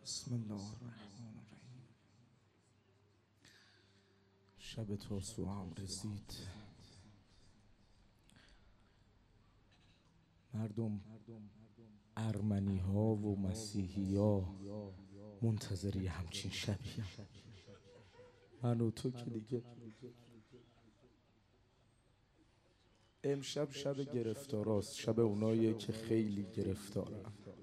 بسم الله الرحمن الرحیم. شب تاسوعا هم رسید. مردم ارمنی ها و مسیحی ها منتظری همچین شبیه. من و تو که دیگه امشب شب گرفتاراست، شب اونایی که خیلی گرفتارن،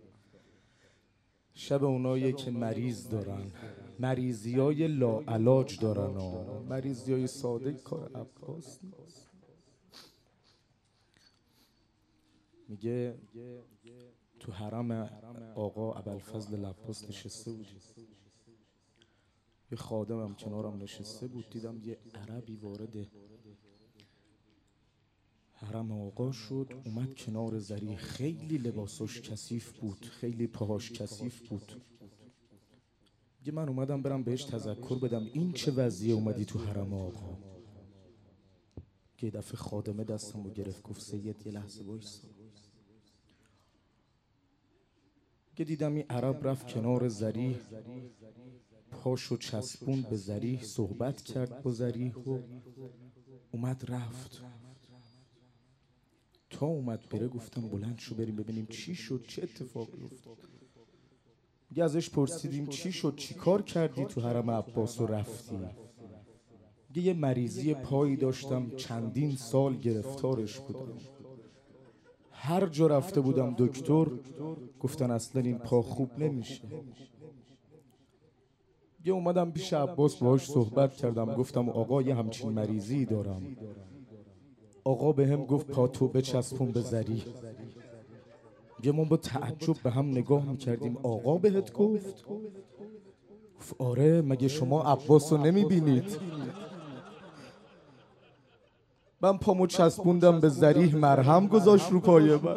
شب اونایی که مریض دارن، مریضی های لاعلاج دارن و مریضی های ساده کار عباس نیست. میگه تو حرم آقا ابوالفضل عباس نشسته بودیم، یه خادمم کنارم نشسته بود، دیدم یه عربی وارد حرم آقا شد، اومد کنار زری، خیلی لباسش کثیف بود، خیلی پاهاش کثیف بود. میگه من اومدم برم بهش تذکر بدم این چه وضعیه اومدی تو حرم آقا. که دفعه خادمه دستم رو گرفت، گفت سید یه لحظه وایسا. که دیدم این عرب رفت کنار زری، پاشو چسبوند به زری، صحبت کرد با زری و اومد رفت. تا اومد بره گفتم بلند شو بریم ببینیم چی شد، چه اتفاقی افتاد. میگه ازش پرسیدیم چی شد، چی کار کردی تو حرم عباس و رفتی؟ میگه یه مریضی پایی داشتم، چندین سال گرفتارش بودم، هر جا رفته بودم دکتر گفتن اصلا این پا خوب نمیشه. یه اومدم پیش عباس باهاش صحبت کردم، گفتم آقا یه همچین مریضی دارم. آقا به هم گفت پا تو بچسبون به زری. یه ما با تعجب به هم نگاه میکردیم، آقا بهت گفت؟ گفت آره، مگه شما عباس رو نمیبینید؟ من پامو چسبوندم به زریح، مرهم گذاشت رو پای من.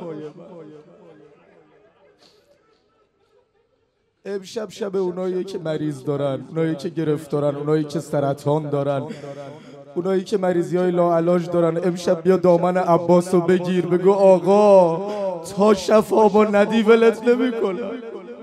امشب شب اونایی که مریض دارن، اونایی که گرفتارن، اونایی که سرطان دارن، اونایی که مریضی های لاعلاج دارن، امشب بیا دامن عباس رو بگیر، بگو آقا تا شفا با ندی ولت نمی کنم.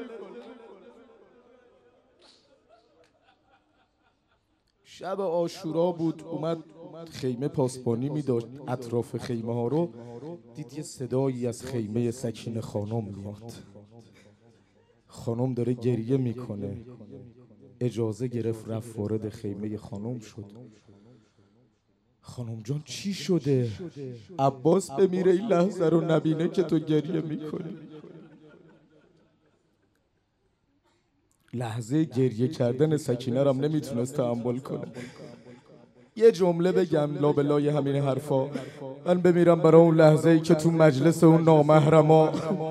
شب عاشورا بود، اومد خیمه پاسبانی می داشت اطراف خیمه ها رو، دید یه صدایی از خیمه سکینه خانم میاد. خانم داره گریه میکنه، اجازه گرفت رفت وارد خیمه خانم شد. خانم جان چی شده؟ عباس بمیره این لحظه رو نبینه که تو گریه میکنی. لحظه گریه کردن سکینه رم نمیتونست تحمل کنه. یه جمله بگم لابلای همین حرفا، من بمیرم برای اون لحظه ای که تو مجلس اون نامحرما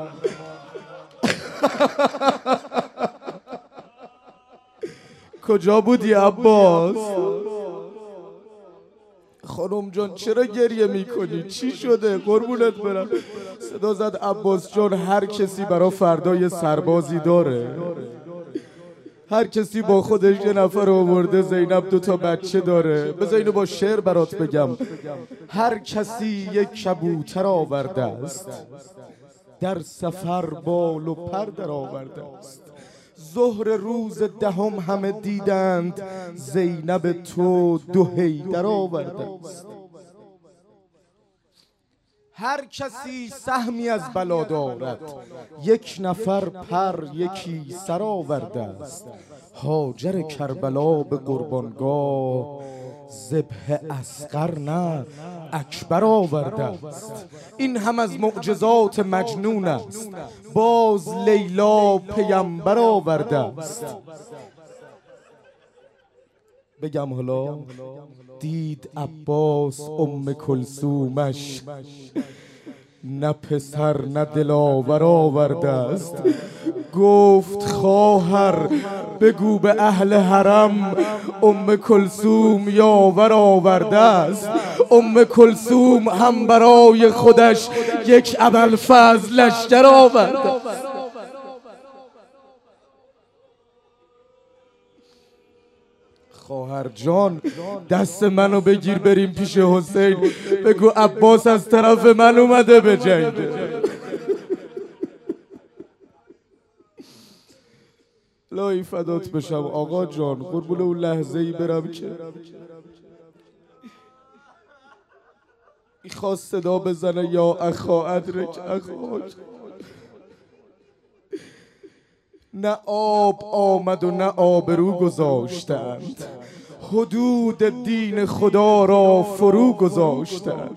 کجا بودی عباس؟ خانم جان چرا گریه میکنی؟ چی شده؟ قربونت برم. صدا زد عباس جان هر کسی برا فردای سربازی داره، هر کسی با خودش یه نفر آورده، زینب 2 بچه داره. بذار اینو با شعر برات بگم. هر کسی یک کبوتر آورده است، در سفر بال و پر در آورده است. ظهر روز 10 همه دیدند، زینب تو 2 حیدر آورده است. هر کسی سهمی از بلا دارد، یک نفر پر یکی سر آورده است. هاجر کربلا به قربانگاه، ذبح اصغر نه اکبر آورده است. این هم از معجزات مجنون است، باز لیلا پیامبر آورده است. بگم حالا دید عباس کلثومش، نه پسر نه دلاور آورده است. گفت خواهر بگو به اهل حرم، کلثوم یاور آورده است. کلثوم هم برای خودش یک ابوالفضل لشکر آورده است. خواهر جان دست منو بگیر بریم پیش حسین، بگو عباس از طرف من اومده به جنگ. الهی فدات بشم آقا جان، قربون اون لحظه ای برم که خواست صدا بزنه یا اخا ادرک اخا. نه آب آمد و نه آبرو گذاشتند، حدود دین خدا را فرو گذاشتند.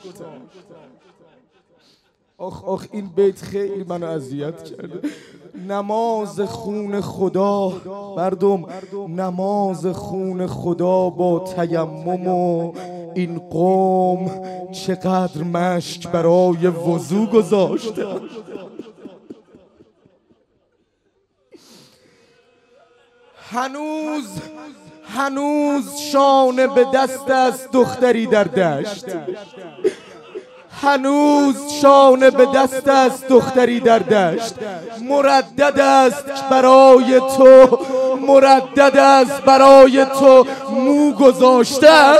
آخ این بیت خیلی منو اذیت کرده. نماز خون خدا، مردم نماز خون خدا با تیمم و این قوم چقدر مشک برای وضو گذاشته. هنوز شانه به دست است دختری در دشت، هنوز شانه به دست است دختری در دشت. مردد است برای تو، مردد است برای تو مو گذاشته.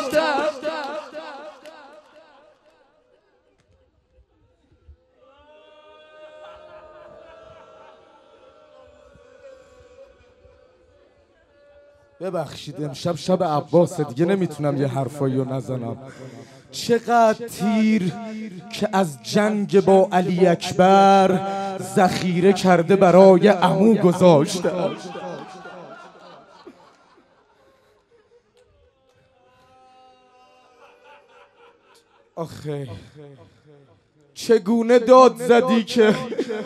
ببخشید امشب شب عباسه، دیگه نمیتونم یه حرفایی رو نزنم. چقدر تیر که از جنگ با علی اکبر ذخیره کرده برای عمو گذاشته. آخه چگونه داد زدی که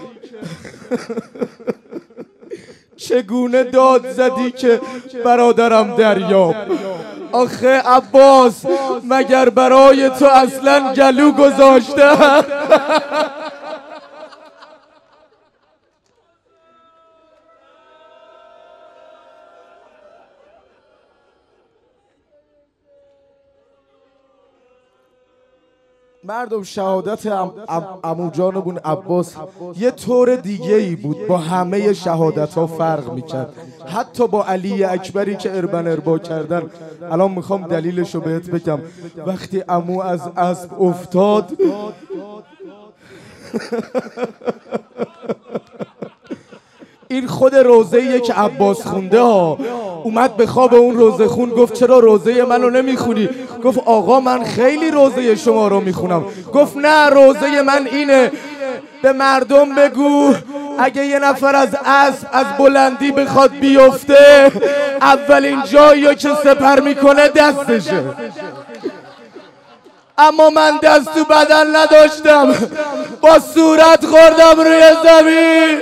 چگونه داد زدی که برادرم دریاب. آخه عباس مگر برای تو اصلا گلو گذاشته؟ مردم شهادت عمو جانمون عباس یه طور دیگه ای بود، با همه شهادت ها فرق میکرد، حتی با علی اکبری که اربن اربا کردن. الان میخوام دلیلشو بهت بگم. وقتی عمو از اسب افتاد این خود روزه‌ایه که عباس خونده ها. اومد به خواب اون روزه خون، گفت چرا روزه منو نمیخونی؟ گفت آقا من خیلی روزه شما رو میخونم. گفت نه روزه من اینه، به مردم بگو اگه یه نفر از اسب از بلندی بخواد بیفته اولین جایی که سپر میکنه دستشه. اما من دست تو بدن نداشتم، با صورت خوردم روی زمین.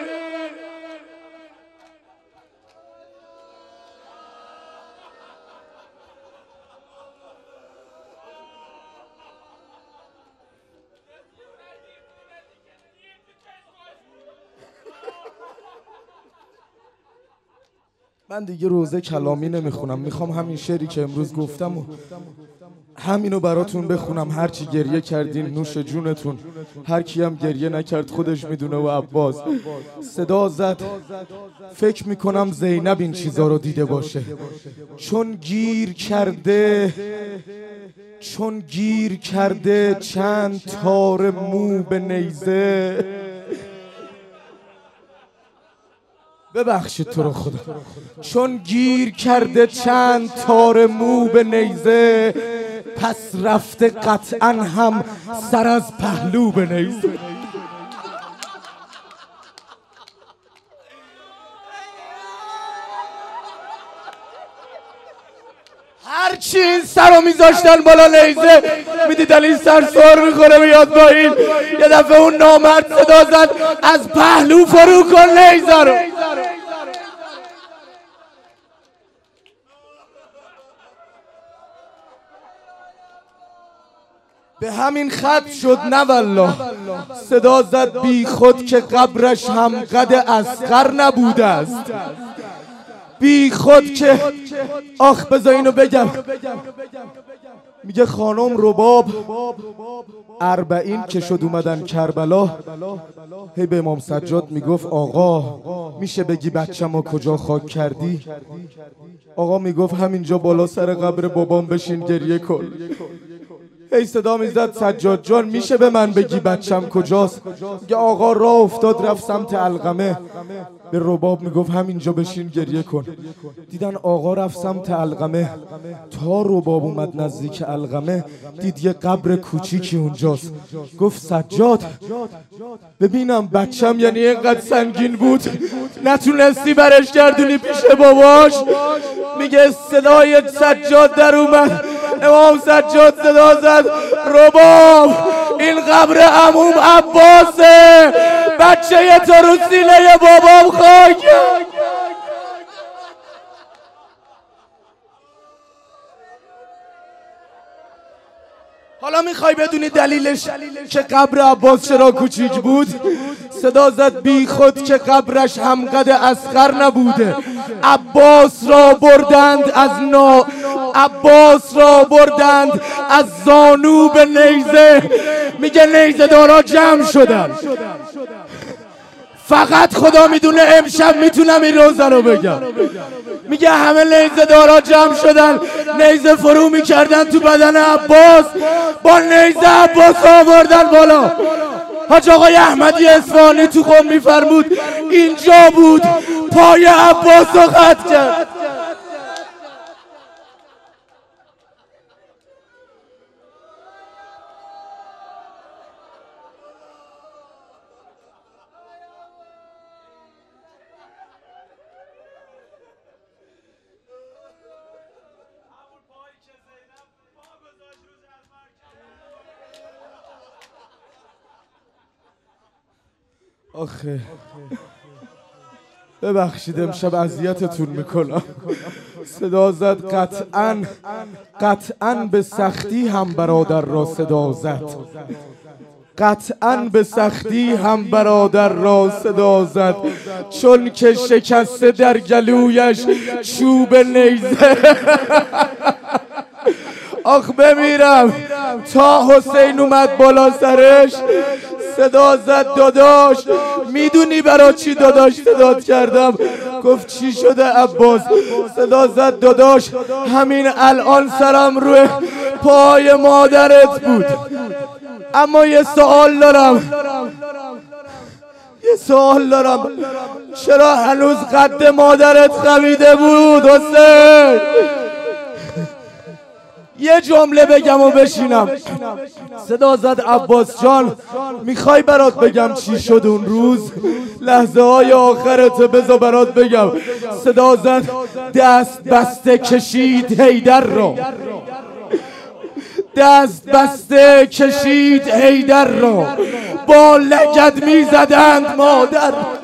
من دیگه روزه کلامی نمیخونم، میخوام همین شعری که امروز گفتم و همینو براتون بخونم. هرچی گریه کردین نوش جونتون، هر کی هم گریه نکرد خودش میدونه. و عباس صدا زد، فکر میکنم زینب این چیزا رو دیده باشه، چون گیر کرده چند تار مو به نیزه. ببخشید تو رو خدا، چون گیر کرده چند تار مو به نیزه، پس رفته قطعا هم سر از پهلو به نیزه. هرچی این سر رو میذاشتن بالا نیزه میدیدن این سر سر میخوره میاد پایین. یه دفعه اون نامرد صدا زد از پهلو فرو کن نیزه رو. به همین خط شد نه والله. صدا زد بی خود که قبرش هم قد اصغر نبوده است. بی خود که آخ بذار اینو بگم. میگه خانم رباب 40 که شد اومدن کربلا، هی به امام سجاد میگفت آقا میشه بگی بچه‌مو کجا خاک کردی؟ آقا میگفت همینجا بالا سر قبر بابام بشین گریه کن. هی صدا میزد سجاد جان میشه به من بگی بچم کجاست؟ میگه آقا راه افتاد رفت سمت علقمه. به رباب میگفت همینجا بشین گریه کن. دیدن آقا رفت سمت علقمه. تا رباب اومد نزدیک علقمه دید یه قبر کوچیکی اونجاست. گفت سجاد ببینم بچم یعنی اینقدر سنگین بود نتونستی برش گردونی پیش باباش؟ میگه صدای سجاد در اومد. امام سجاد صدا زد رباب این قبر عموم عباسه، بچه تو رو سینه بابام خاک. حالا میخوای بدونی دلیلش که قبر عباس چرا کوچیک بود؟ صدا زد بی خود که قبرش همقد اصغر نبوده. عباس را بردند از زانو به نیزه. میگه نیزه دارا جمع شدن. فقط خدا میدونه امشب میتونم این روزه رو بگم. میگه همه نیزه دارا جمع شدن، نیزه فرو میکردن تو بدن عباس، با نیزه عباس آوردن بالا. حاج آقای احمدی اصفهانی تو قم میفرمود اینجا بود پای عباس رو قطع کرد. آخه ببخشید امشب اذیتتون میکنم. صدا زد قطعاً به سختی هم برادر را صدا زد. قطعاً به سختی هم برادر را صدا زد، چون که شکسته در گلویش چوب نیزه. آخ بمیرم. تا حسین اومد بالا سرش صدا زد داداش میدونی برا چی داداش صدات کردم؟ گفت چی شده عباس؟ صدا زد داداش همین الان سرم روی پای مادرت بود، اما یه سوال دارم چرا هنوز قد مادرت خویده بود حسین؟ یه جمله بگم و بشینم. صدا زد عباس جان میخوای برات بگم چی شد اون روز؟ لحظه های آخرت بذار برات بگم. صدا زد دست بسته کشید حیدر را، دست بسته کشید حیدر را، با لگد میزدند مادر.